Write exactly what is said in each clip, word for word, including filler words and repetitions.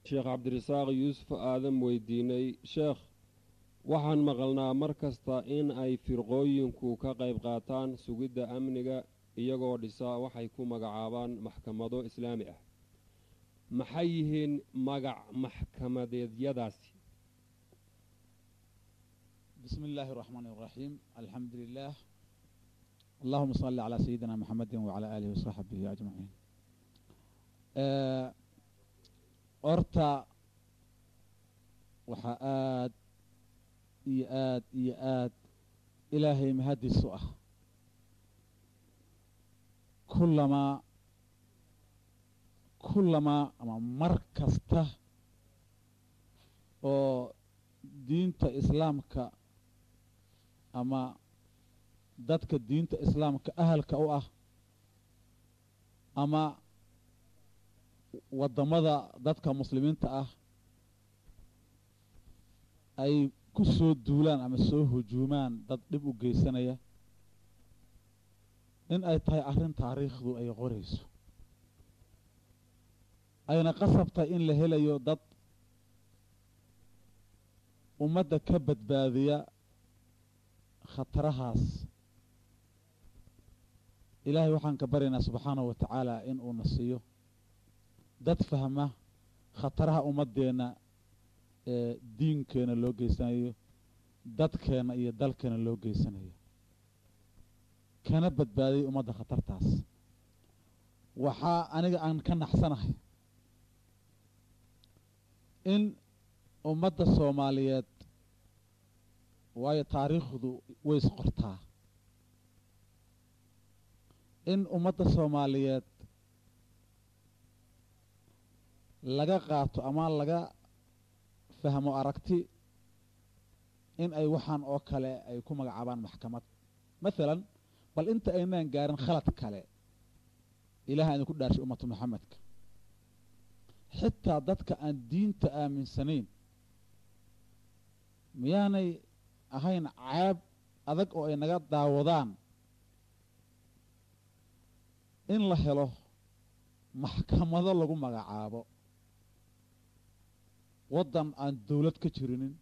sheekh cabdirasaaq yuusuf aadan weydiinay sheekh waxaan maqalnaa mar kasta in ay firqooyinku ka qayb qaataan sugidda amniga iyagoo dhisa waxay ku magacaabaan maxkamado islaami ah maxay yihiin magac maxkamadeedyadaasi بسم الله الرحمن الرحيم الحمد لله اللهم صل على سيدنا محمد وعلى آله وصحبه أجمعين أرتا وحآد إياد إياد إلهي مهدي السؤال كلما كلما مركزته ودينة إسلامك أما dadka diinta islaamka ahalka u ah ama wadamada dadka muslimiinta ah ay ku soo duulaan ama soo hujuumaan dad dhib u geysanaya in ay tahay arrin taariikhdu ay qorayso ayna qasabtay in la helayo dad ummadda ka badbaadiya khatarahaas ilaahay waxaan ka baryaynaa subxaanahu wa tacaala in uu na siiyo dad fahma khataraha ummadeenna ee diinkeena loo geysanayo dadkeena iyo dalkeena loo geysanayo kana badbaadiyay ummadda khatartaas waxaa aniga aan ka naxsanahay in ummadda soomaaliyeed waayo taariikhdu way isqortaa in ummadda soomaaliyeed laga qaato ama laga fahmo aragti in ay waxaan oo kale ay ku magacaabaan maxkamad mathalan bal inta aynaan gaarin khalad kale ilaahay idinku dhaarshay ummatu maxamedka xitaa dadka aan diinta aaminsanayn miyaanay ahayn ceeb adag oo ay naga daawadaan in la helo maxkamado lagu magacaabo waddan aan dawlad ka jirinin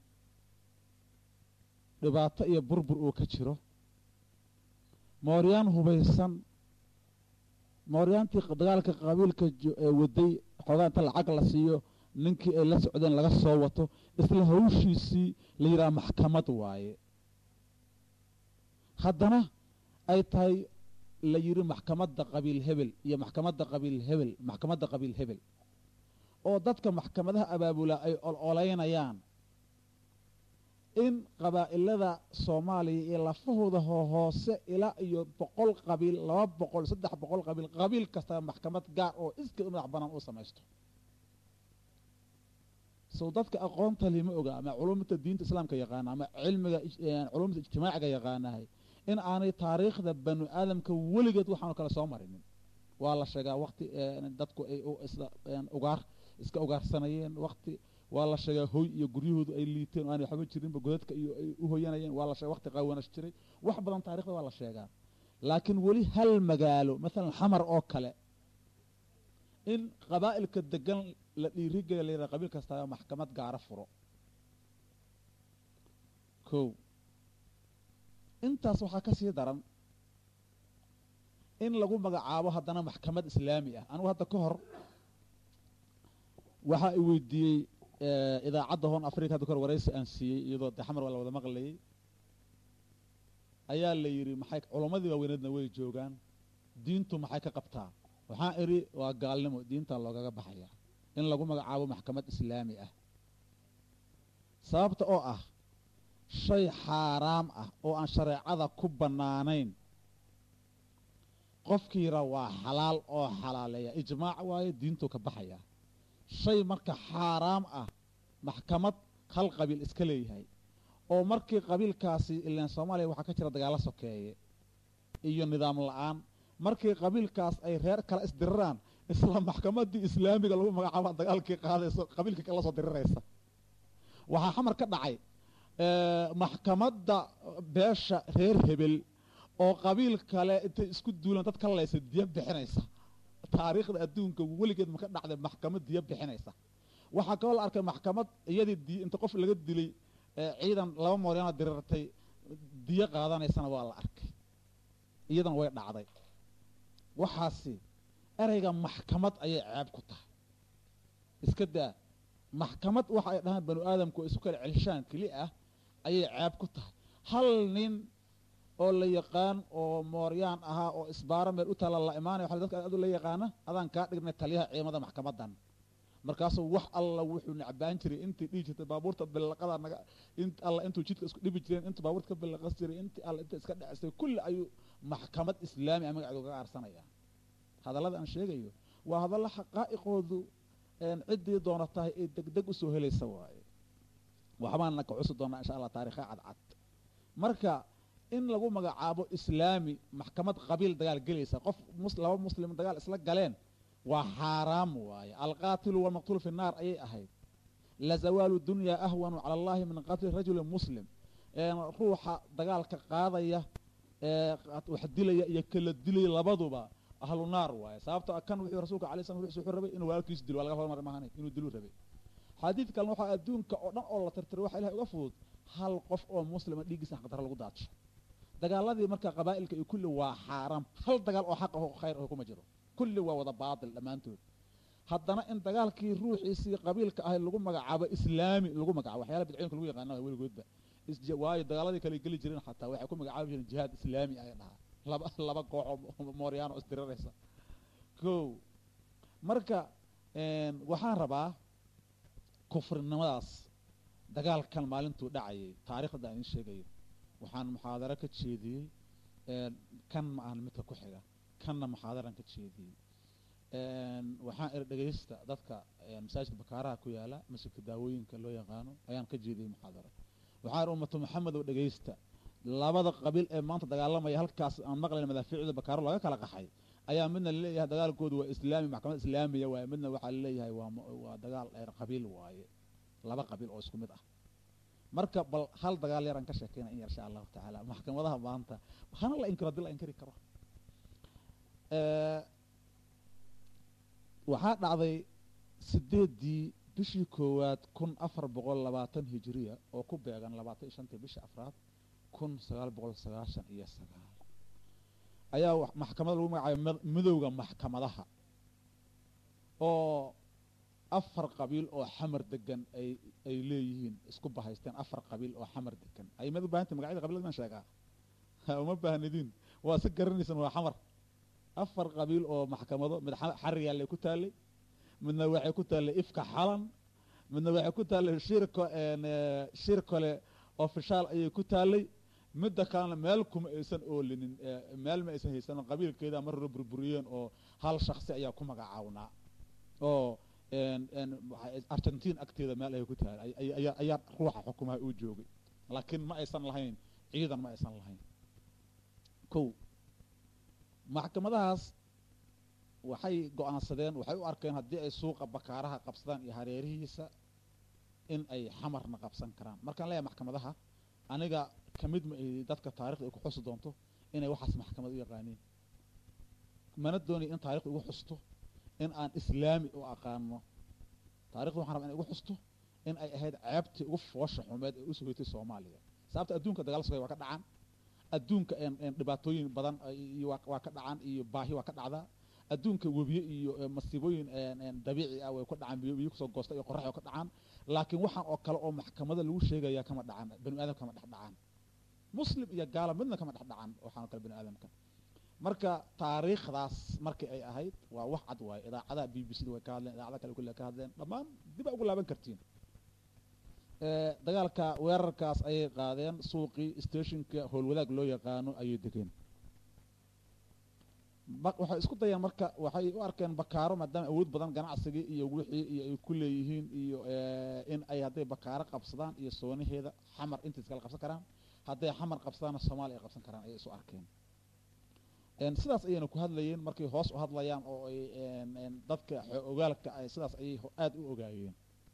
dhibaato iyo burbur uu ka jiro mooryaan hubaysan mooryaantii dagaalka qabiilka waday xoogaa inta lacag la siiyo ninkii ay la socdeen laga soo wato isla hawshiisii la yidhaha maxkamad waaye haddana ay tahay la yidhi maxkamadda qabiil hebel iyo maxkamadda qabiil hebel maxkamadda qabiil hebel oo dadka maxkamadaha abaabula ay ololeynayaan in qabaa'ilada soomaaliya iyo lafahooda hoose ilaa iyo boqol qabiil laba boqol saddex boqol qabiil qabiil kasta maxkamad gaar oo iska madax banaan u samaysto soo dadka aqoonta lima oga ama culumta diinta islaamka yaqaana ama cilmiga culumta ijtimaaciga yaqaanahay in aanay taariikhda banu aadamka weligeed waxaan kala soo marinin waa la sheegaa waqti dadku ay ugaar iska ugaarsanayeen waqti waa la sheegaa hoy iyo guryahoodu ay liiteen oo aan waxba jirinba godadka iyo ay u hoyanayeen waa la sheegaa waqti qaawanash jiray wax badan taariikhda waa la sheegaa laakiin weli hal magaalo مثلا xamar oo kale in qabaa'ilka degan la dhiirigeliyo leeyahay qabiil kasta maxkamad gaar furo ko intaas waxa ka sii daran in lagu magacaabo haddana maxkamad islaami ah anigu hadda ka hor waxa ay weydiiyey idaacadda hoon afrika hadda kor waraysi aan siiyey iyadoo xamar wala wada maqlayay ayaa la yiri maxay culimadii waaweynadna way joogaan diintu maxay ka qabtaa waxaan iri waa gaalnimo diinta loogaga baxaya in lagu magacaabo maxkamad islaami ah sababta oo ah shay xaraam ah oo aan shareecada ku banaanayn qofkiira waa xalaal oo xalaaleeya ijmaac waaye diintu ka baxaya shay marka xaraam ah maxkamad hal qabiil iska leeyahay oo markii qabiilkaasi ilaan Soomaaliya waxa ka jira dagaal sokeeye iyo nidaam la'aan markii qabiilkaas ay reer kala isdirraan isla maxkamadii islaamiga lagu magacaabo dagaalkii qaadayso qabiilka kala soo diriraysa waxa xamar ka dhacay ee maxkamadda beesha reer hebel oo qabiil kale inta isku duulan dad kala leeysa diya bixinaysa taariikhda adduunka weligeed ma ka dhacday maxkamad diya bixinaysa waxaa kaloo la arkay maxkamad iyadii di inta qof laga dilay ciidan laba mooryaana dirirtay diyo qaadanaysana waa la arkay iyadana way dhacday waxaasi ereyga maxkamad ayay ceeb ku tahay iska daa maxkamad waxa ay dhahaan banu aadamku isu kala celshaan keli ah ayay ceeb ku tahay hal nin oo la yaqaan oo mooryaan ahaa oo isbaaro meel u taala la imaanay waxa dadka aad u la yaqaana adaan kaa dhignay taliyaha ciidamada maxkamadan markaasuu wax alla wuxuu nacbaan jiray intii dhihi jirtay baabuurta billaqada naga int alla intuu jidka isku dhibi jireen intuu baabuurta ka billaqas jiray intii alla inta iska dhacsay kulli ayuu maxkamad islaami ah magaceedu kaga aarsanaya hadallada aan sheegayo waa hadalla xaqaa'iqoodu ciddii doona tahay ee degdeg usoo helaysa waaye waxbaana ka cusi doonaa insha allah taariikha cadcad marka in lagu magacaabo islaami maxkamad qabiil dagaal gelaysa qof laba muslim dagaal isla galeen waa xaaraam waaye alqaatilu walmaqtuulu fi nnaar ayay ahayd la zawaalu dunyaa ahwanu cala allahi min qatli rajulin muslim ruuxa dagaalka qaadaya wax dilaya iyo kala dilaya labaduba ahlu naar waaye sababto kan wuxuu rasuulka alayhi salaam wuxuu rabay inuu walaalkiis dilo laga hormar maahan inuu dilu rabay xadiid kalena waxa adduunka oo dhan oo la tirtiro waxa ilaahay uga fudud hal qof oo muslima dhigiisa xaqdar lagu daadsho dagaaladii marka qabaa'ilka iyo kulli waa xaaraam hal dagaal oo xaq ah oo khayr ah kuma jiro kulli waa wada baatil dhamaantood haddana in dagaalkii ruuxiisii qabiilka ahay lagu magacaabo islaami lagu magacaabo waxyaala bidcooyinka lagu yaqaano weligoodba waayo dagaaladii kale geli jireen xataa waxay ku magacaabi jireen jihaad islaami ay dhahaa laba laba koox oo mooryaano isdiriraysa kow marka waxaan rabaa kufrinimadaas dagaalkan maalintuu dhacayay taariikhda aan idiin sheegayo waxaan muxaadaro ka jeediyey kan ma ahan midka ku xiga kanna muxaadaran ka jeediyey waxaan er dhegaysta dadka masaajidka bakaaraha ku yaala masjidka daawooyinka loo yaqaano ayaan ka jeediyey muxaadaro waxaan er ummatu maxamed oo dhegaysta labada qabiil ee maanta dagaalamaya halkaas aan maqlayn madaafiicda bakaaro laga kala qaxay ayaa midna laleeyahay dagaalkoodu waa islaami maxkamad islaamiya waaye midna waxaa laleeyahay waa waa dagaal eer qabiil waaye laba qabiil oo isku mid ah marka bal hal dagaal yaraan ka sheekeyna in insha allahu tacaala maxkamadaha maanta hana la inkiro hadii la inkiri karo waxaa dhacday sideedii bishii koowaad kun afar boqol labaatan hijiriya oo ku beegan labaatan iyo shantii bisha afraad kun sagaal boqol sagaashan iyo sagaal ayaa maxkamada lagu magacaabay midowda maxkamadaha oo afar qabiil oo xamar degan ay ay leeyihiin isku bahaysteen afar qabiil oo xamar degan ay mid u baahantay magacyada qabiilada sheegaa uma baahnidin waa si garanaysan waa xamar afar qabiil oo maxkamado mid xariyaal ku taalay midna waxay ku taalay ifka xalan midna waxay ku taalay shirko een shirkole official ayay ku taalay midda kalena meel kuma aysan oolinin meel ma aysan haysan qabiilkeeda mar hore burburiyeen oo hal shakhsi ayaa ku magacaawna oo een een Argentina agteeda meel ay ku tahay ayaa ayaa ruuxa xukumaha uu joogay laakiin ma aysan lahayn ciidan ma aysan lahayn kow maxkamadahaas waxay go'aansadeen waxay u arkeen haddii ay suuqa bakaaraha qabsadaan iyo hareerihiisa in ay xamarna qabsan karaan markaan leeyahay maxkamadaha aniga kamid ma dadka taariikhda ay ku xusi doonto inay waxaas maxkamad u yaqaaniin mana doonay in taariikhda ugu xusto in aan islaami u aqaano taariikhda waxaan rabaa in ugu xusto in ay ahayd ceebtii ugu foosha xumeed ee u sugaytay Soomaaliya sababta adduunka dagaal soo waa ka dhacaan adduunka een dhibaatooyin badan iyo waa ka dhacaan iyo baahi waa ka dhacdaa adduunka webiyo iyo masiibooyin een dabiici ah way ku dhacaan biyo soo goosta iyo qorrax ka dhacaan laakiin waxaan oo kale oo maxkamada lagu sheegaya kama dhacaan bani aadamka kama dhacaan muslim iyo gaal midna kama dhacaan waxaan kale bani aadamka marka taariikhdaas markii ay ahayd waa wax cad waay idaacada B B C way ka hadleen idaacada kale kulli ka hadleen dhamaan dib ugu laaban kartiin ee dagaalka weerarkaas ay qaadeen suuqii stationka howlwadaag loo yaqaano ayay degeen waxay isku dayeen marka waxay u arkeen bakaaro maadaama awood badan ganacsiga iyo wixii iyo ay ku leeyihiin iyo in ay haday bakaaro qabsadaan iyo soonaheeda xamar inta iska qabsan karaan haday xamar qabsadaan Soomaaliya qabsan karaan ay isu arkeen een sidaas ayayna ku hadlayeen markay hoos u hadlayaan oo ay een dadka ogaalka ay sidaas ay aad u ogaayeen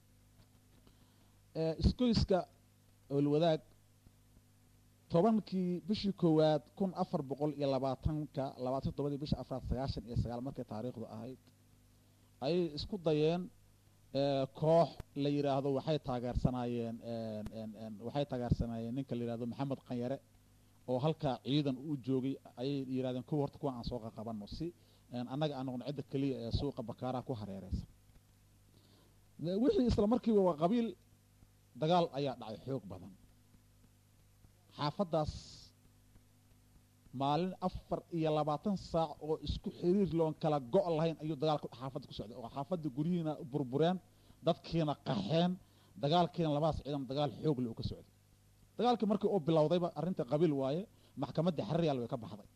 ee iskuiska howlwadaag tobankii bishii koowaad kun afar boqol iyo labaatanka labaatan iyo toddobadii bisha afraad sagaashan iyo sagaal markay taariikhdu ahayd ayay isku dayeen koox la yiraahdo waxay taageersanaayeen waxay taageersanaayeen ninka la yiraahdo maxamed qanyare oo halka ciidan uu joogay ayay yiraahdeen kuwa horta kuwa aan soo qabanno si annaga aan noqon cid kaliya ee suuqa bakaaraha ku hareeraysan wixii isla markiiba waa qabiil dagaal ayaa dhacay xoog badan xaafadaas maalin afar iyo labaatan saac oo isku xiriir loon kala go' lahayn ayuu dagaalku xaafadda ku socday oo xaafadda guryihiina burbureen dadkiina qaxeen dagaalkiina labaas ciidan dagaal xoog leh oo ka socday dagaalkii markii uu bilowdayba arrinta qabiil waaye maxkamadda xariyaal way ka baxday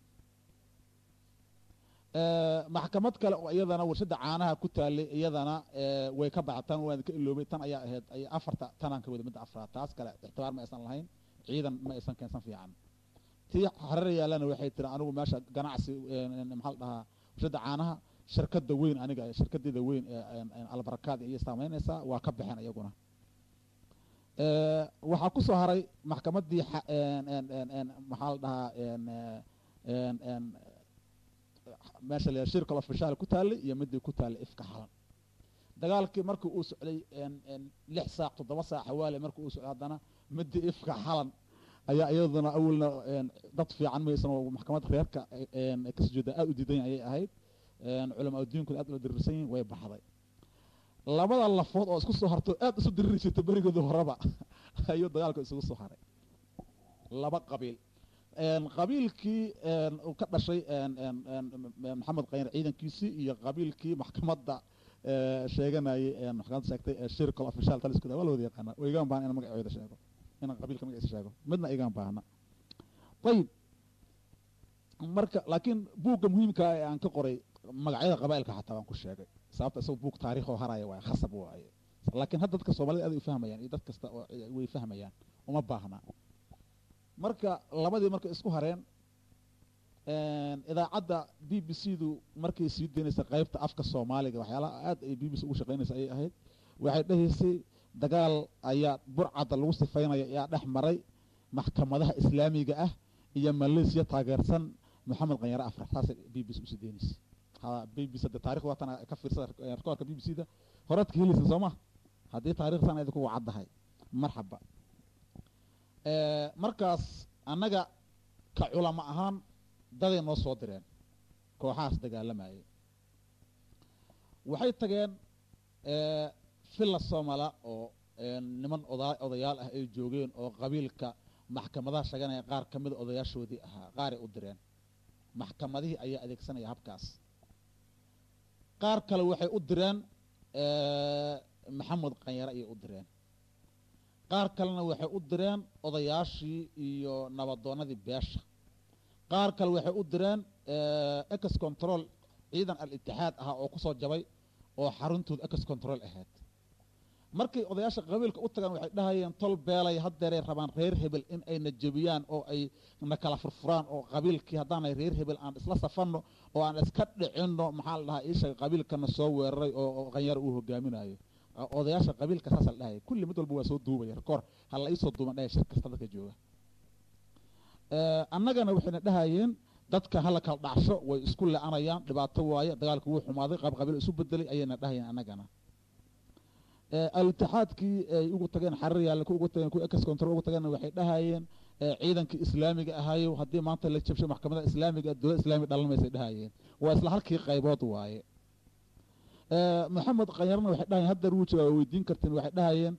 maxkamad kale oo iyadana warshada caanaha ku taalay iyadana way ka baxtaan waan ka iloobay tan ayaa ahayd ay afarta tanaan ka wada mid afraad taas kale ixtibaar ma aysan lahayn ciidan ma aysan keensan fiican tii xarariyaalana waxay tiri anigu meesha ganacsi maxaa la dhahaa warshada caanaha shirkadda weyn aniga shirkadeeda weyn ee albarakaad iyo saameynaysaa waa ka baxeen iyaguna waxaa ku soo haray maxkamaddii maxaa la dhahaa meesha la shirka ofishaal ku taalay iyo midii ku taalay ifka xalan dagaalkii markii uu socday lix saac toddoba saac xawaale markii uu socday haddana midii ifka xalan ayaa iyaduna awalna dad fiican maysan oo maxkamad reerka ka sujuuda aad u diidan ayay ahayd culamaa diinku aad u dirirsan yihiin way baxday labada lafood oo isku soo harto aad isu diriri jirtay berigooda horeba ayuu dagaalku isugu soo haray laba qabiil qabiilkii uu ka dhashay maxamed qanyar ciidankiisii iyo qabiilkii maxkamadda sheeganayay maxkamadda sheegtay shirka official talisku waa la wada yaqaana oo igaan baahan in magacooda sheego in qabiilka magaciisa sheego midna igaan baahna ayib marka laakiin buugga muhiimka ah ee aan ka qoray magacyada qabaa'ilka xataa waan ku sheegay sababta isagoo buug taariikh oo haraya waa khasab waaye laakiin hadda dadka Soomaalida aad u fahmayaan iyo dad kasta oo way fahmayaan uma baahna marka labadii markay isku hareen idaacadda B B C du markay sii deynaysa qaybta afka Soomaaliga waxyaalaha aad ay B B C ugu shaqeynaysa ay ahayd waxay dhahaysay dagaal ayaa burcada lagu sifaynaya ayaa dhex maray maxkamadaha islaamiga ah iyo Malaysia taageersan maxamed qanyare afar taas B B C u sii deynaysa ha B B C da taariikhda waatan ka fiirsada rekoorka B B C da horadka helaysan Soomaa haddii taariikhdan ay ku wacdahay marxaba markaas annaga ka culamo ahaan daday noo soo direen kooxahaas dagaalamayay waxay tageen filla Soomala oo niman odayaal ah ay joogeen oo qabiilka maxkamadaha shaganaya qaar ka mid odayaashoodii ahaa qaar ay u direen maxkamadihii ayaa adeegsanaya habkaas qaar kale waxay u direen maxamed qanyare ayay u direen qaar kalena waxay u direen odayaashii iyo nabadoonadii beesha qaar kale waxay u direen ex control ciidan al-ittixaad ahaa oo ku soo jabay oo xaruntooda ex control ahayd markay odayaasha qabiilka u tagaan waxay dhahayeen tol beelay haddeeray rabaan reer hebel in ay na jebiyaan oo ay na kala furfuraan oo qabiilkii haddaanay reer hebel aan isla safanno oo aan iska dhicinno maxaa la dhahaa iishaga qabiilkana soo weeraray oo qanyare uu hogaaminayo odayaasha qabiilka saas la dhahaya kulli mid walba waa soo duubaya rekoor ha la iisoo duuban dhahaya shir kasta dadka jooga annagana waxayna dhahayeen dadka hala kala dhacsho way isku le-anayaan dhibaato waaye dagaalku wuu xumaaday qaab qabiil isu bedelay ayayna dhahayeen annagana al-ittixaadkii ay ugu tageen xariyaal ku ugu tageen ku ex control ugu tageen waxay dhahayeen ciidankii islaamiga ahaayo haddii maanta la jabsho maxkamadda islaamiga dowladda islaamiga dhalanmaysay dhahayeen waa isla halkii qaybood waaye maxamed qanyarna waxay dhahayeen hadda ruu jooga weydiin karteen waxay dhahayeen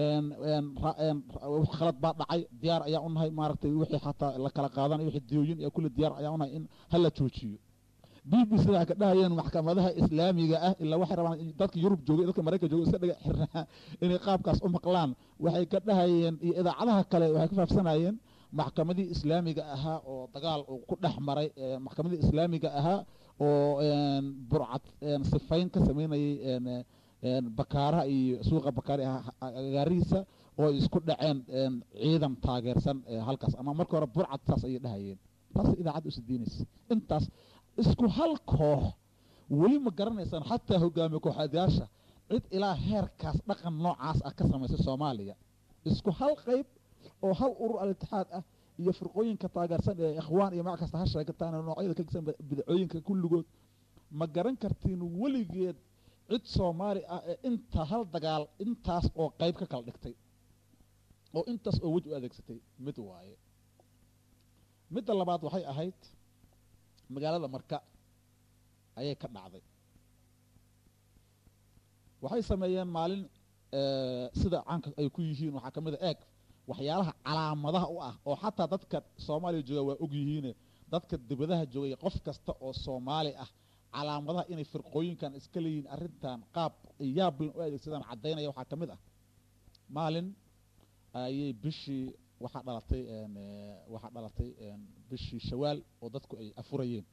wax khalad baa dhacay diyaar ayaa u nahay maaragtay wixii xataa la kala qaadan wixii diyooyin iyo kulli diyaar ayaa u nahay in hala joojiyo B B C waxay ka dhahayeen maxkamadaha islaamiga ah ilaa waxay rabaan dadka Yurub joogay dadka Mareykanka joogay iska dhiga xirnaa inay qaabkaas u maqlaan waxay ka dhahayeen iyo idaacadaha kale waxay ka faafsanayeen maxkamadii islaamiga ahaa oo dagaal uu ku dhex maray maxkamadii islaamiga ahaa oo burcad sifayn ka sameynayay bakaaraha iyo suuqa bakaaraha agaarihiisa oo isku dhaceen ciidan taageersan halkaas ama marka hore burcad saas ayay dhahayeen taas idaacad u sidiinaysa intaas isku hal koox weli ma garanaysaan xataa hogaamiye kooxayaasha cid ilaa heerkaas dhaqan noocaas ah ka samaysay Soomaaliya isku hal qayb oo hal urur al-ittixaad ah iyo firqooyinka taageersan ee ikhwaan iyo magac kasta ha sheegataan noocyada ka gsan bidcooyinka kulligood ma garan kartiin weligeed cid soomaali ah ee inta hal dagaal intaas oo qayb ka kala dhigtay oo intaas oo wej u adeegsatay mid waaye midda labaad waxay ahayd magaalada marka ayay ka dhacday waxay sameeyeen maalin sida caanka ay ku yihiin waxaa ka mid a eeg waxyaalaha calaamadaha u ah oo xataa dadka soomaaliya jooga waa og yihiine dadka dibadaha joogay qof kasta oo soomaali ah calaamadaha inay firqooyinkan iska leeyihiin arrintan qaab yaablan u adeegsadaan caddaynaya waxaa ka mid ah maalin ayay bishii waxaa dhalatay waxaa dhalatay bishii shawaal oo dadku ay afurayeen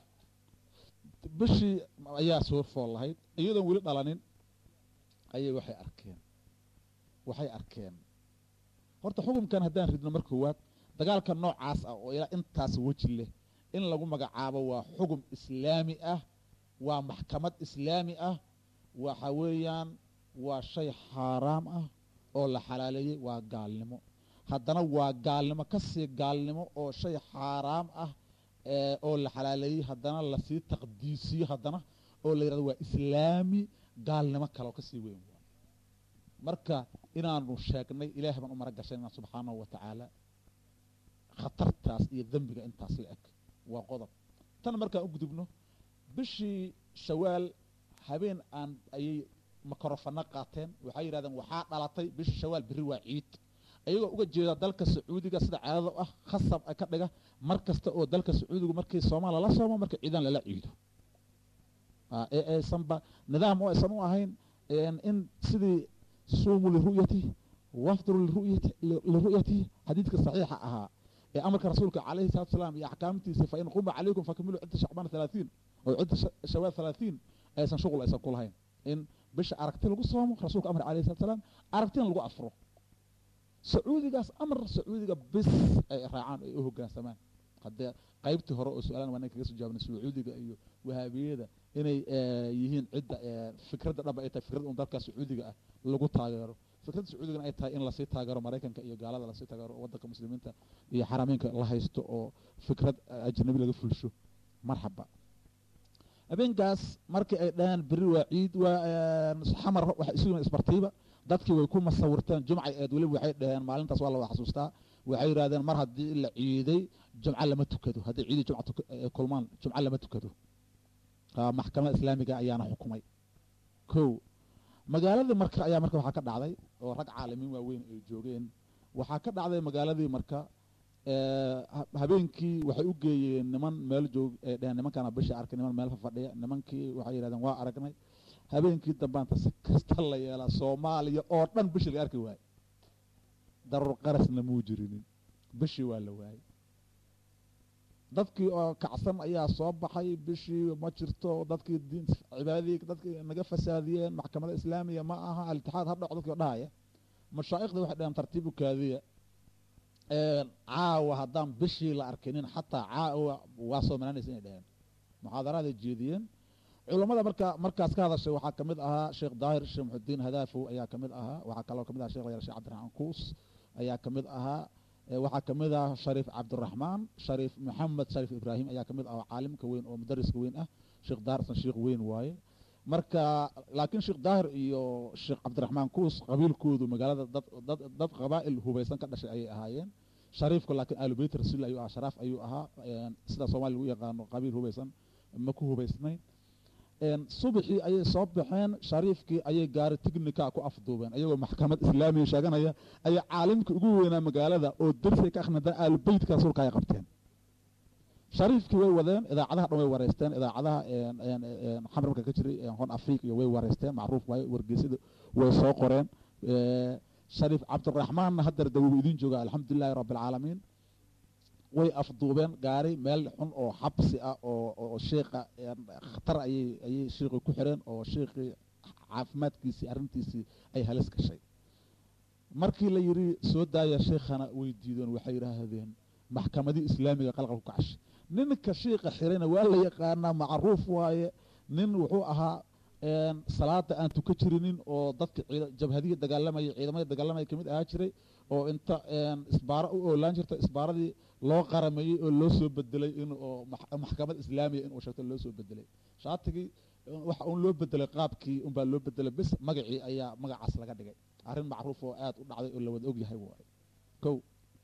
bishii ayaa soo fool lahayd iyadoon weli dhalanin ayay waxay arkeen waxay arkeen horta xukunkan haddaan ridno mar koowaad dagaalka noocaas ah oo ilaa intaas weji leh in lagu magacaabo waa xukun islaami ah waa maxkamad islaami ah waxa weeyaan waa shay xaaraam ah oo la xalaaleeyey waa gaalnimo haddana waa gaalnimo kasii gaalnimo oo shay xaaraam ah oo la xalaaleeyey haddana lasii taqdiisiyo haddana oo la yidhahdo waa islaami gaalnimo kale oo kasii weyn waa marka inaanu sheegnay ilaahay baan u mara gashaynaa subxaanahu wa tacaala khatartaas iyo dembiga intaas la eg waa qodob tan markaan u gudubno bishii shawaal habeen aan ayay makarofano qaateen waxay yidhahdeen waxaa dhalatay bishii shawaal berri waa ciid ayagoo uga jeeda dalka sacuudiga sida caadada ah khasab ka dhiga mar kasta oo dalka sacuudigu markii soomaaliya la soomo marka ciidan lala ciido ee aysanba nidaam oo aysan u ahayn in sidii suumu liru'yati wafduru liru'yati liru'yati xadiidka saxiixa ahaa ee amarka rasuulka calayhi salaatu wasalaam iyo axkaamtiisa fa in quma calaykum fakmilu cidda shacbaan halaatiin oo cidda shawaal halaatiin aysan shuqul aysan ku lahayn in bisha aragti lagu soomo rasuulka amar calayhi salatu wasalaam aragtina lagu afro sacuudigaas amar sacuudiga bis ay raacaan ay u hoggaansamaan haddee qaybtii hore oo su-aalan waa kaga soo jawaabnay sacuudiga iyo wahaabiyada inay yihiin cidda fikradda dhaba ay tahay fikrad un dalka sacuudiga ah lagu taageero fikradda sacuudigana ay tahay in lasii taageero maraykanka iyo gaalada lasii taageero waddanka muslimiinta iyo xarameynka la haysto oo fikrad ajnabi laga fulsho marxaba habeenkaas markii ay dhahaan berri waa ciid waa xamar waxay isu yimaen isbartiiba dadkii way ku masawirteen jumcay eed weliba waxay dhaheen maalintaas waa la wada xasuustaa waxay yidhahdeen mar haddii la ciiday jumco lama tukado haddii ciidii jumca kulmaan jumco lama tukado maxkamada islaamiga ayaana xukumay kow magaaladii marka ayaa marka waxaa ka dhacday oo rag caalamiin waaweyn ay joogeen waxaa ka dhacday magaaladii marka habeenkii waxay u geeyeen niman meel joog ay dheheen nimankaana bisha arkay niman meel fafadhiya nimankii waxay yidhahdeen waa aragnay habeenkii dambaanta si kasta la yeelaa soomaaliya oo dhan bishii laga arki waayey daruur qarasna muu jirinin bishii waa la waayey dadkii oo kacsan ayaa soo baxay bishii ma jirto dadkii diin cibaadadii dadkii naga fasaadiyeen maxkamada islaamiya ma aha al-itixaad ha dhaco dadkii oo dhahaya mashaa'ikhda waxay dhaheen tartiib u kaadiya caawa haddaan bishii la arkinin xataa caawa waa soo manaanaysa inay dhaheen muxaadaraaday jeediyeen culammada marka markaas ka hadashay waxaa ka mid ahaa sheekh daahir sheekh muxudiin hadaafow ayaa ka mid ahaa waxaa kaloo ka mid aha shekh layar sheekh cabdiraxmaan kuus ayaa ka mid ahaa waxaa ka mid ah shariif cabdiraxmaan shariif maxamed shariif ibraahim ayaa ka mid ah caalimka weyn oo mudariska weyn ah sheekh daahirsan sheekh weyn waaye marka laakiin sheekh daahir iyo sheekh cabdiraxmaan kuus qabiilkoodu magaalada dad dad dad qabaa'il hubaysan ka dhashay ayay ahaayeen shariifku laakiin aalubeyt rasuul ayuu ahaa sharaaf ayuu ahaa sida soomaaliya lagu yaqaano qabiil hubaysan ma ku hubaysnayn subaxii ayay soo baxeen shariifkii ayay gaari tignika ku afduubeen ayagoo maxkamad islaamiya sheeganaya ayay caalimka ugu weynaa magaalada oo darisay ka akhnadaan aalubeytka rasuulka ay qabteen shariifkii way wadeen idaacadaha dhan way wareysteen idaacadaha xamarka ka jiray hon afrika iyo way wareysteen macruuf waaye wargeysada way soo qoreen shariif cabdiraxmaanna haddar dawogu idiin jooga alxamdulilahi rabbi alcaalamiin way afduubeen gaari meel xun oo xabsi ah oo sheekha khatar ayay ayay sheekhi ku xireen oo sheekhii caafimaadkiisii arrintiisii ay halis gashay markii la yidhi soo daaya sheekhana way diideen waxay yidhaahdeen maxkamadii islaamiga qalqal ku kacashay ninka sheekha xirayna waa la yaqaanaa macruuf waaye nin wuxuu ahaa salaada aan tuka jirinin oo dadka jabhadihii dagaalamaya ciidamada dagaalamaya kamid ahaa jiray oo inta isbaaro u oolaan jirta isbaaradii loo qarameeyey oo loo soo bedelay in oo maxkamad islaamiya inuu sheegto loo soo bedelay shaatigii waxa uun loo bedelay qaabkii unbaa loo bedelay bis magacii ayaa magacaas laga dhigay arrin macruuf oo aad u dhacday oo la wada og yahay waaye kow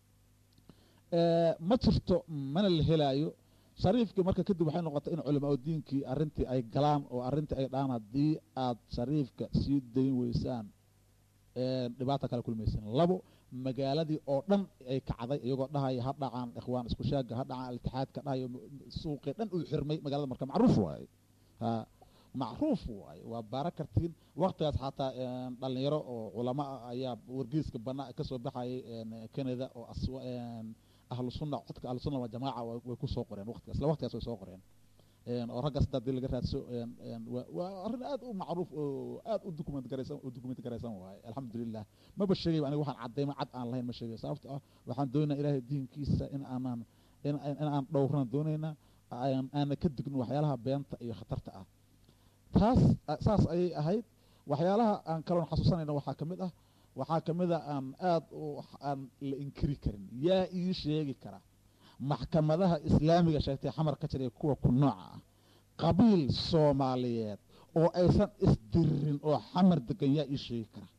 ma jirto mana la helaayo shariifkii marka kadib waxay noqotay in culamaa diinkii arrintii ay galaan oo arrintii ay dhahaan haddii aad shariifka sii dayn weysaan dhibaata kala kulmaysan labo magaaladii oo dhan ay kacday iyagoo dhahaya ha dhacaan ikhwaan isku shaaga ha dhacaan iltixaadka dhahayo suuqii dhan uu xirmay magaalada marka macruuf waaye ha macruuf waaye waa baara kartiin waqtigaas xataa dhalinyaro oo culamo ah ayaa wargeyska banaa ka soo baxayay Canada oo ahlu sunna codka ahlu sunna waa jamaaca way ku soo qoreen waqtigaas la waqtigaas way soo qoreen oo raggaas dadii laga raadso waa arrin aad u macruuf oo aad u document garaysan u document garaysan waaye alxamdulilah ma ba sheegay aniga waxaan cadeymo cad aan lahayn ma sheegay sababta ah waxaan doonaynaa ilaahay diinkiisa in aanan in aan dhowrana doonaynaa aan ka digno waxyaalaha beenta iyo khatarta ah taas saas ayay ahayd waxyaalaha aan kaloon xasuusanayna waxaa ka mid ah waxaa ka mid ah aan aad u aan la inkiri karin yaa ii sheegi kara maxkamadaha islaamiga sheegtay xamar ka jiray kuwa ku nooca ah qabiil soomaaliyeed oo aysan isdirin oo xamar degan yaa ii sheegi kara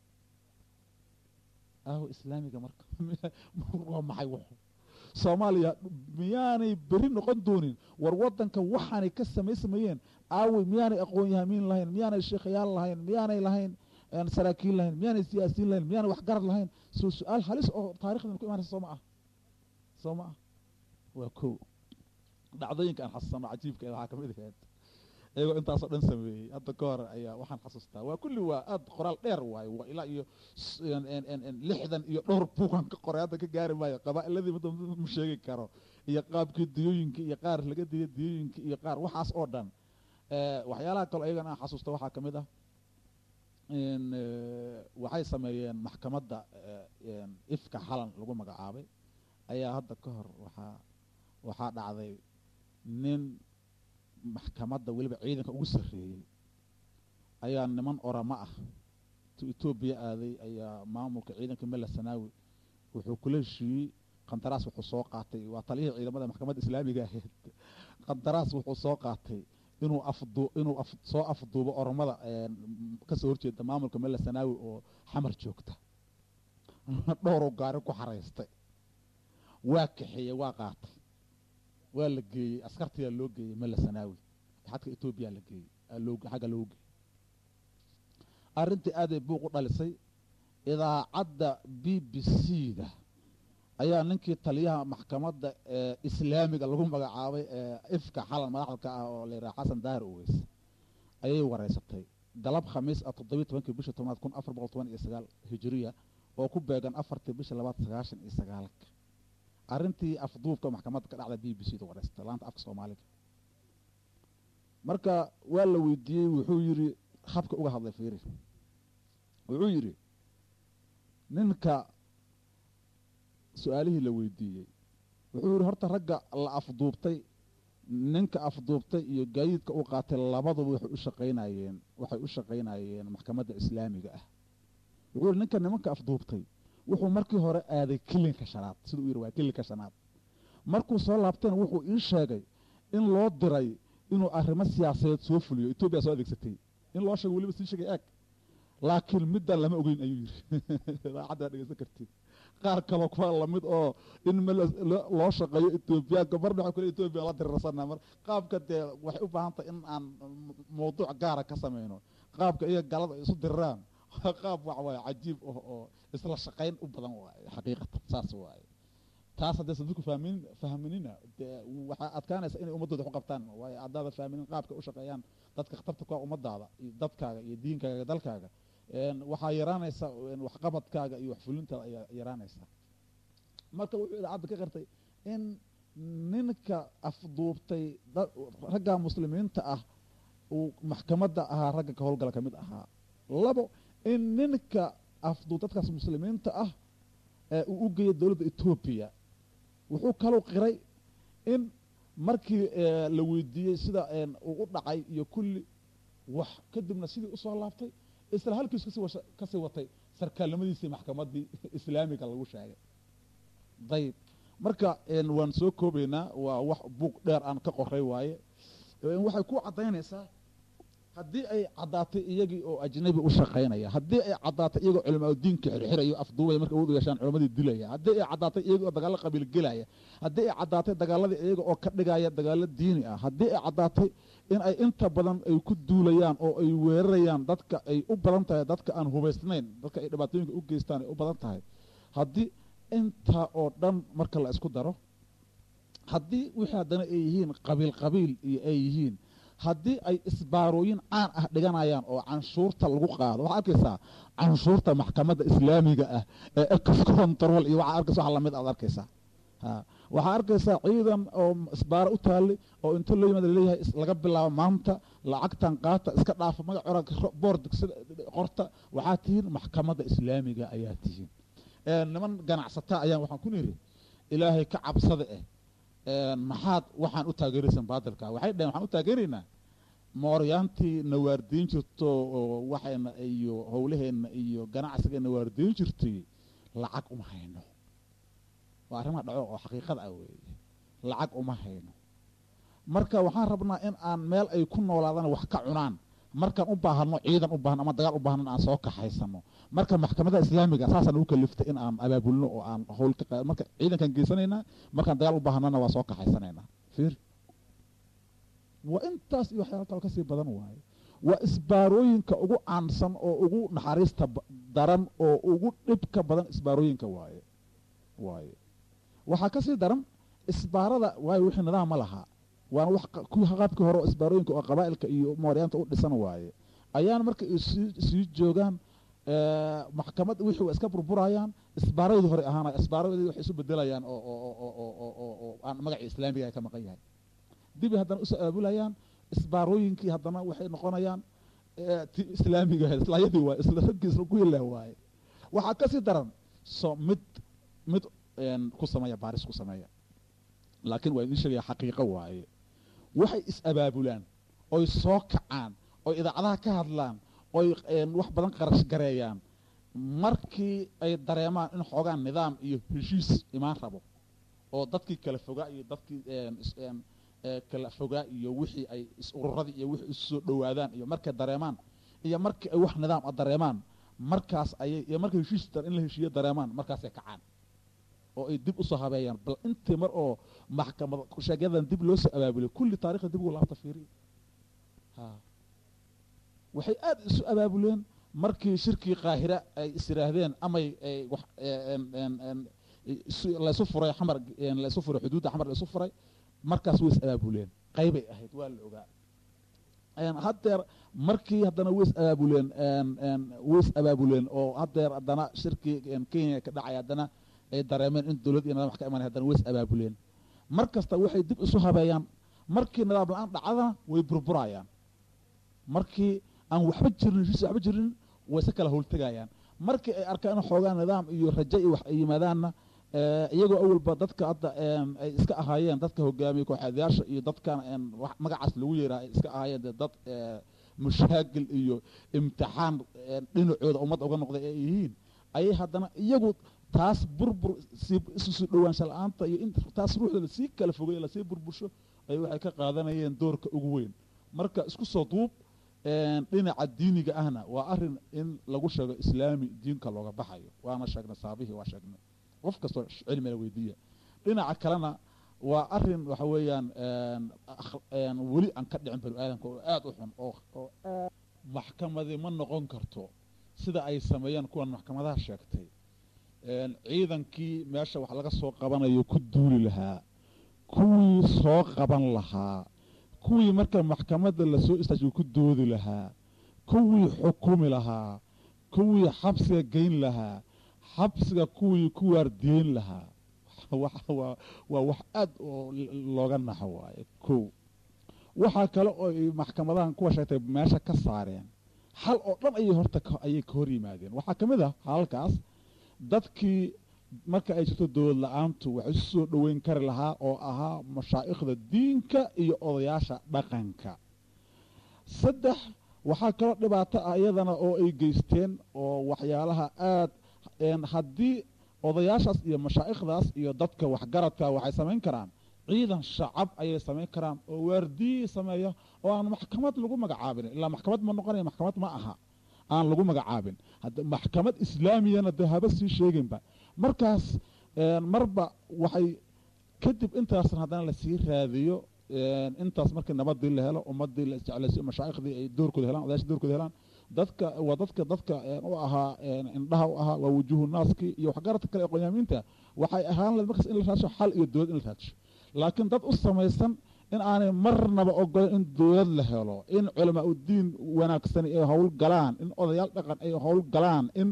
aho islaamiga marka waa maxay wuxuu soomaaliya miyaanay beri noqon doonin war wadanka waxaanay ka samaysamayeen aawey miyaanay aqoon yahamiin lahayn miyaanay sheekhayaal lahayn miyaanay lahayn saraakiin lahayn miyaanay siyaasiyiin lahayn miyaanay waxgarad lahayn soo su-aal halis oo taarikhdan ku imaanaysa soo ma ah soo ma ah waa kow dhacdooyinka aan xasuusano cajiibka waxaa ka mid ahayd iyagoo intaasoo dhan sameeyey hadda ka hor ayaa waxaan xasuustaa waa kulli waa aad qoraal dheer waaye waa ilaa iyo lixdan iyo dhowr buuqan ka qoray hadda ka gaari maayo qabaa'iladii midda ma sheegi karo iyo qaabkii diyooyinka iyo qaar laga diya diyooyinka iyo qaar waxaas oo dhan waxyaalaha kale ayagana aan xasuusta waxaa ka mid ah waxay sameeyeen maxkamadda ifka xalan lagu magacaabay ayaa hadda ka hor waxaa waxaa dhacday nin maxkamadda weliba ciidanka ugu sarreeyey ayaa niman oramo ah tu etoobiya aaday ayaa maamulka ciidanka mela sanaawi wuxuu kula heshiiyey qandaraas wuxuu soo qaatay waa taliyihii ciidamada maxkamadda islaamiga ahayd qandaraas wuxuu soo qaatay inuu afdu inuu af soo afduubo oromada kasoo horjeeda maamulka mela sanaawi oo xamar joogta dhowr gaari ku xaraystay waa kaxeeyey waa qaatay waa la geeyey askartiyaa loo geeyey mela sanaawi xadka etoobiya la geeyey loo xagga loo geeyey arrintii aaday buuq u dhalisay idaacadda b b c da ayaa ninkii taliyaha maxkamadda islaamiga lagu magacaabay ifka xalan madaxda ah oo la yidhaha xasan daahir uweys ayay wareysatay galab khamiis ah toddobiyi tobankii bisha tobnaad kun afar boqol toban iyo sagaal hijiriya oo ku beegan afartii bisha labaad sagaashan iyo sagaalka arrintii afduubka maxkamadda ka dhacda b b c da wareysatay laanta afka soomaaliga marka waa la weydiiyey wuxuu yidhi habka uga hadlay fiiri wuxuu yidhi ninka su-aalihii la weydiiyey wuxuu yidhi horta ragga la afduubtay ninka afduubtay iyo gaadiidka u qaatay labaduba waxay u shaqaynayeen waxay u shaqaynayeen maxkamadda islaamiga ah wuxuu yidhi ninka nimanka afduubtay wuxuu markii hore aaday kilinka shanaad siduu u yidhi waa kilinka shanaad markuu soo laabtayna wuxuu ii sheegay in loo diray inuu arrimo siyaasadeed soo fuliyo etoobiya soo adeegsatay in loo sheego weliba sii sheegay eeg laakiin middan lama ogeyn ayuu yidhi idaacaddaa dhegeysan kartid qaar kaloo kuwa lamid oo in m loo shaqeeyo etoobiyaanka marna waxa kule etoobiya la diriirsanaa mar qaabka dee waxay u baahan tahay in aan mawduuc gaara ka sameyno qaabka iyo galada isu diriraan qaab wax waaye cajiib oh oo isla shaqayn u badan waaye xaqiiqatan saas waaye taas haddaysan dadku fahmin fahminina dee waxaa adkaanaysa inay ummaddooda wax u qabtaan waayo haddaada fahminin qaabka u shaqeeyaan dadka khatarta kuwa ummadaada iyo dadkaaga iyo diinkaaga iyo dalkaaga waxaa yaraanaysa waxqabadkaaga iyo waxfulintaada ayaa yaraanaysa marka wuxuu idaacadda ka qirtay in ninka afduubtay ragga muslimiinta ah uu maxkamadda ahaa ragga ka howlgala ka mid ahaa labo in ninka afduub dadkaas muslimiinta ah uu u geeyay dowladda etoobiya wuxuu kaloo qiray in markii la weydiiyey sida uu u dhacay iyo kulli wax kadibna sidii usoo laabtay isla halkiis kasii kasii watay sarkaalnimadiisii maxkamaddii islaamiga lagu sheegay dayib marka waan soo koobaynaa waa wax buuq dheer aan ka qoray waaye waxay ku caddaynaysaa haddii ay caddaatay iyagii oo ajnabi u shaqaynaya, haddii ay caddaatay iyagoo culamaa diinka xirxirayo afduubaya markay awood u yeeshaan culammadii dilaya, haddii ay caddaatay iyagii oo dagaallo qabiil gelaya, haddii ay caddaatay dagaalladii iyaga oo ka dhigaya dagaallo diini ah, haddii ay caddaatay in ay inta badan ay ku duulayaan oo ay weerarayaan dadka ay u badan tahay dadka aan hubaysnayn, dadka ay dhibaatooyinka u geystaan ay u badan tahay, haddii intaa oo dhan marka la isku daro, haddii wixii haddana ay yihiin qabiil qabiil iyo ay yihiin, haddii ay isbaarooyin caan ah dhiganayaan oo canshuurta lagu qaado, waxaa arkaysaa canshuurta maxkamadda islaamiga ah ee ex control iyo waxaa arkaysa wax lamid aad arkaysaa. ha waxaa arkaysaa ciidan oo isbaaro u taallay oo inta loo yimaado laleeyahay laga bilaabo maanta lacagtan qaata iska dhaafa magac oranka boord qorta, waxaa tihiin maxkamadda islaamiga ayaa tihiin. niman ganacsata ayaan waxaan ku niri ilaahay ka cabsada eh maxaad waxaan u taageeraysaan baadilka? waxay dhaheen waxaan u taageeraynaa mooryaantii nawaardiin jirto oo waxayna iyo howlaheenna iyo ganacsiga nawaardiin jirtay lacag uma hayno. waa arrimaha dhaco oo xaqiiqada ah weeye, lacag uma hayno. marka waxaan rabnaa in aan meel ay ku noolaadaan wax ka cunaan, markaan u baahano ciidan u baahno ama dagaal u baahno aan soo kaxaysano. marka maxkamadda islaamiga saasaan ugu kaliftay in aan abaabulno oo aan howl ka qaad marka ciidankan geysanaynaa, markaan dagaal u baahnana waa soo kaxaysanaynaa. fiir waa intaas iyo waxyaalo kale kasii badan waaye. waa isbaarooyinka ugu caansan oo ugu naxariista daran oo ugu dhibka badan isbaarooyinka waaye waaye waxaa kasii daran isbaarada waayo wixii nidaam ma laha, waana wax kuwii qaabkii hore oo isbaarooyinka oo qabaa'ilka iyo mooryaanta u dhisan waaye. ayaan marka sii joogaan maxkamad wixii waa iska burburayaan, isbaaradii hore ahaanay isbaaradii waxay isu bedelayaan oo oo oo oo oo aan magacii islaamiga ka maqan yahay. dib haddana u soo aabulayaan isbaarooyinkii haddana waxay noqonayaan islaamiga ah, islaayadii waa isla raggiisna ku ilaa waaye. waxaa kasii daran soo mid mid ku sameeya baaris ku sameeya, laakiin waa idin sheegaya xaqiiqo waaye. waxay is abaabulaan oy soo kacaan oy idaacadaha ka hadlaan oy wax badan qarash gareeyaan markii ay dareemaan in xoogaan nidaam iyo heshiis imaan rabo oo dadkii kala fogaa iyo dadkii kala fogaa iyo wixii ay is ururadii iyo wixii isu soo dhowaadaan iyo markay dareemaan iyo markii ay wax nidaam ah dareemaan, markaas ayay iyo markay heshiis in la heshiiyo dareemaan, markaasay kacaan oo ay dib usoo habeeyaan. bal intii mar oo maxkamad sheegyadan dib loo soo abaabulay kulli taariikhda dib ugu laabta fiiri. ha waxay aad isu abaabuleen markii shirkii qaahira ay is yiraahdeen amay wax laysu furay xamar laysu furay xuduudda xamar laysu furay, markaas way is abaabuleen, qaybay ahayd waa la ogaa. haddeer markii haddana way is abaabuleen way is abaabuleen oo haddeer haddana shirkii kenya ka dhacay haddana ay dareemeen in dowlad iyo nidaam wax ka imanay, haddana way is abaabuleen. mar kasta waxay dib isu habeeyaan, markii nidaam la-aan dhacdana way burburayaan, markii aan waxba jirin heshiis waxba jirin way se kala howltegayaan. markii ay arkaan in xoogaa nidaam iyo rajo iyo wax ay yimaadaanna iyagoo awalba dadka hadda ay iska ahaayeen dadka hogaamiye kooxaadayaasha iyo dadkan magacaas lagu yeeraa ay iska ahaayeen dad mushaakil iyo imtixaan dhinacooda ummadda uga noqday ay yihiin, ayay haddana iyagu taas burbur isu soo dhowaansha la-aanta iyo in taas ruuxda lasii kala fogay lasii burbursho ay waxay ka qaadanayeen doorka ugu weyn. marka isku soo duub dhinaca diiniga ahna waa arin in lagu sheego islaami diinka looga baxayo, waana sheegnay saabihii waa sheegnay qof kastoo cilmiga weydiiya. dhinaca kalena waa arin waxa weeyaan weli aan ka dhicin bani aadamka oo aad u xun oo oo maxkamadii ma noqon karto sida ay sameeyeen kuwan maxkamadaha sheegtay. ciidankii meesha wax laga soo qabanayo ku duuli lahaa, kuwii soo qaban lahaa, kuwii marka maxkamadda lasoo istaajiyo ku doodi lahaa, kuwii xukumi lahaa, kuwii xabsiga geyn lahaa, xabsiga kuwii ku waardiyeyn lahaa, waa wax aad oo looga naxo waaye. kow waxaa kale oo ay maxkamadahan kuwa sheegtay meesha ka saareen hal oo dhan ayay horta ayay ka hor yimaadeen. waxaa ka mid ah halkaas dadkii marka ay jirto dowlad la-aantu waxay isu soo dhoweyn kari lahaa oo ahaa mashaa'ikhda diinka iyo odayaasha dhaqanka. saddex waxaa kaloo dhibaato ah iyadana oo ay geysteen oo waxyaalaha aad haddii odayaashaas iyo mashaa'ikhdaas iyo dadka waxgaradka waxay samayn karaan ciidan shacab ayay samayn karaan oo waardiyi sameeya oo aan maxkamad lagu magacaabin ilaa maxkamad ma noqonaya maxkamad ma aha aan lagu magacaabin hadda maxkamad islaamiyana dee haba sii sheeginba markaas marba waxay kadib intaasna haddana lasii raadiyo intaas markii nabadii la helo ummadii la isjeclaysiyo mashaayikhdii ay doorkooda helaan odayaasha doorkooda helaan dadka waa dadka dadka u ahaa indhaha u ahaa waa wujuuhu naaskii iyo waxgaradka kale ee qoyaamiinta waxay ahaan lahayd markaas in la raadsho xal iyo dowlad in la raadsho laakiin dad u samaysan in aanay marnaba ogolan in dowlad la helo in culamaa u diin wanaagsan ay howl galaan in odayaal dhaqan ay howl galaan in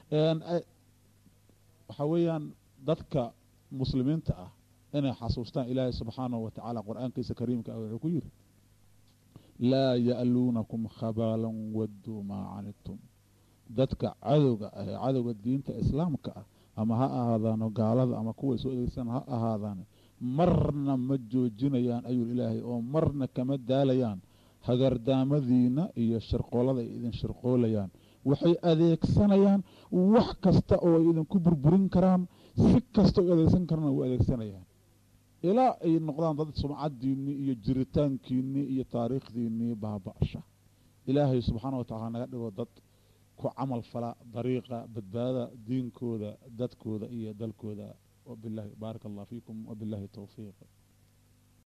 waxa weeyaan dadka muslimiinta ah inay xasuustaan ilaahay subxaanahu watacaala qur-aankiisa kariimka ah wuxuu ku yidhi laa ya'luunakum khabaalan wadduu maa canidtum dadka cadowga ah ee cadowga diinta islaamka ah ama ha ahaadaano gaalada ama kuway soo adeegsan ha ahaadaane marna ma joojinayaan ayuu ilaahay oo marna kama daalayaan hagardaamadiina iyo shirqoolada ay idin shirqoolayaan waxay adeegsanayaan wax kasta oo ay idinku burburin karaan si kasta oo adeegsan karana way adeegsanayaan ilaa ay noqdaan dad sumcadiinii iyo jiritaankiinii iyo taariikhdiinii baaba'sha ilaahay subxaana wa tacala naga dhigo dad ku camal fala dariiqa badbaadada diinkooda dadkooda iyo dalkooda wabillahi baaraka allah fiikum wabillahi towfiiq